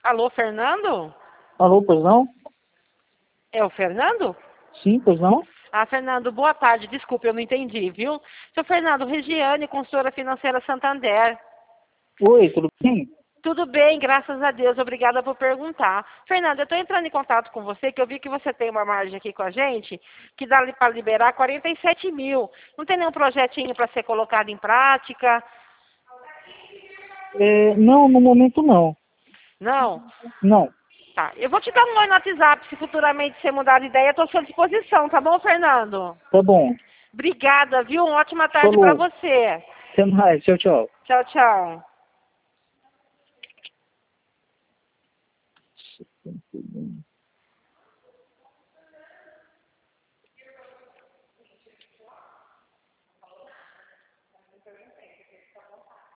Alô, Fernando? Alô, pois não? É o Fernando? Sim, pois não? Ah, Fernando, boa tarde. Desculpe, eu não entendi, viu? Seu Fernando, Regiane, consultora financeira Santander. Oi, tudo bem? Tudo bem, graças a Deus. Obrigada por perguntar. Fernando, eu estou entrando em contato com você, que eu vi que você tem uma margem aqui com a gente, que dá para liberar 47 mil. Não tem nenhum projetinho para ser colocado em prática? Não, no momento não. Não? Não. Tá. Eu vou te dar um oi no WhatsApp, se futuramente você mudar de ideia, estou à sua disposição, tá bom, Fernando? Tá bom. Obrigada, viu? Uma ótima tarde para Falou. você. Até mais. Tchau, tchau. Tchau, tchau.